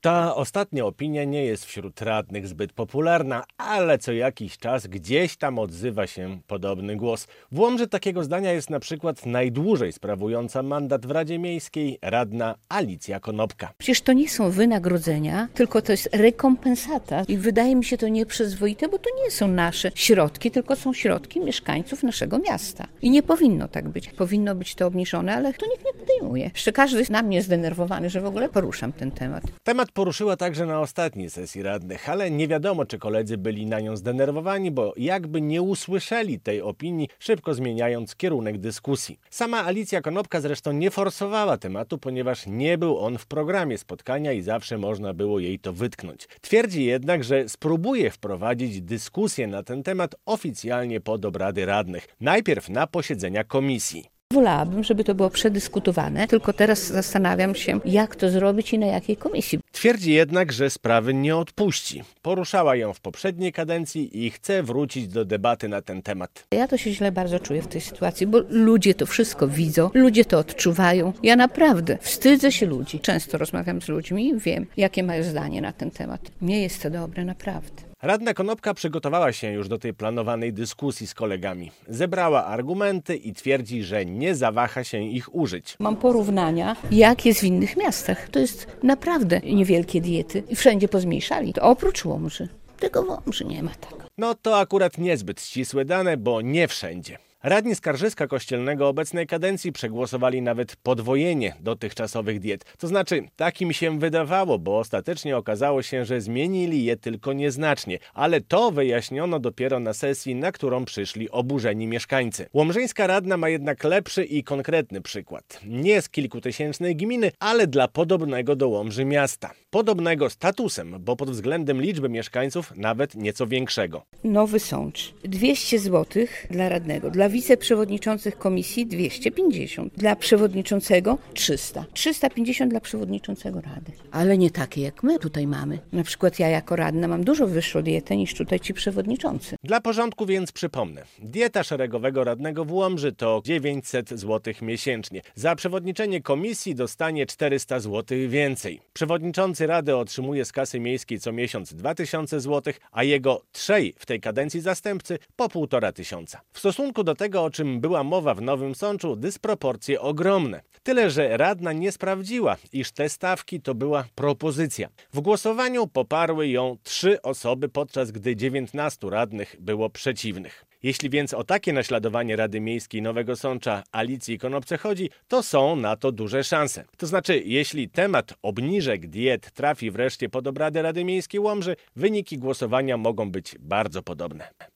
Ta ostatnia opinia nie jest wśród radnych zbyt popularna, ale co jakiś czas gdzieś tam odzywa się podobny głos. W Łomży takiego zdania jest na przykład najdłużej sprawująca mandat w Radzie Miejskiej radna Alicja Konopka. Przecież to nie są wynagrodzenia, tylko to jest rekompensata i wydaje mi się to nieprzyzwoite, bo to nie są nasze środki, tylko są środki mieszkańców naszego miasta. I nie powinno tak być. Powinno być to obniżone, ale to nikt nie podejmuje. Jeszcze każdy jest na mnie zdenerwowany, że w ogóle poruszam ten temat. Temat poruszyła także na ostatniej sesji radnych, ale nie wiadomo, czy koledzy byli na nią zdenerwowani, bo jakby nie usłyszeli tej opinii, szybko zmieniając kierunek dyskusji. Sama Alicja Konopka zresztą nie forsowała tematu, ponieważ nie był on w programie spotkania i zawsze można było jej to wytknąć. Twierdzi jednak, że spróbuje wprowadzić dyskusję na ten temat oficjalnie pod obrady radnych. Najpierw na posiedzenia komisji. Wolałabym, żeby to było przedyskutowane, tylko teraz zastanawiam się, jak to zrobić i na jakiej komisji. Twierdzi jednak, że sprawy nie odpuści. Poruszała ją w poprzedniej kadencji i chce wrócić do debaty na ten temat. Ja to się źle bardzo czuję w tej sytuacji, bo ludzie to wszystko widzą, ludzie to odczuwają. Ja naprawdę wstydzę się ludzi. Często rozmawiam z ludźmi i wiem, jakie mają zdanie na ten temat. Nie jest to dobre, naprawdę. Radna Konopka przygotowała się już do tej planowanej dyskusji z kolegami. Zebrała argumenty i twierdzi, że nie zawaha się ich użyć. Mam porównania, jak jest w innych miastach. To jest naprawdę niewielkie diety i wszędzie pozmniejszali. To oprócz Łomży. Tego w Łomży nie ma tak. No to akurat niezbyt ścisłe dane, bo nie wszędzie. Radni Skarżyska Kościelnego obecnej kadencji przegłosowali nawet podwojenie dotychczasowych diet. To znaczy, tak im się wydawało, bo ostatecznie okazało się, że zmienili je tylko nieznacznie. Ale to wyjaśniono dopiero na sesji, na którą przyszli oburzeni mieszkańcy. Łomżyńska radna ma jednak lepszy i konkretny przykład. Nie z kilkutysięcznej gminy, ale dla podobnego do Łomży miasta. Podobnego statusem, bo pod względem liczby mieszkańców nawet nieco większego. Nowy Sącz. 200 zł dla radnego. Dla wiceprzewodniczących komisji 250. Dla przewodniczącego 300. 350 dla przewodniczącego rady. Ale nie takie jak my tutaj mamy. Na przykład ja jako radna mam dużo wyższą dietę niż tutaj ci przewodniczący. Dla porządku więc przypomnę. Dieta szeregowego radnego w Łomży to 900 zł miesięcznie. Za przewodniczenie komisji dostanie 400 zł więcej. Przewodniczący rady otrzymuje z kasy miejskiej co miesiąc 2000 zł, a jego trzej w tej kadencji zastępcy po 1500. W stosunku do tego, o czym była mowa w Nowym Sączu, dysproporcje ogromne. Tyle, że radna nie sprawdziła, iż te stawki to była propozycja. W głosowaniu poparły ją 3 osoby, podczas gdy 19 radnych było przeciwnych. Jeśli więc o takie naśladowanie Rady Miejskiej Nowego Sącza Alicji Konopce chodzi, to są na to duże szanse. To znaczy, jeśli temat obniżek diet trafi wreszcie pod obrady Rady Miejskiej Łomży, wyniki głosowania mogą być bardzo podobne.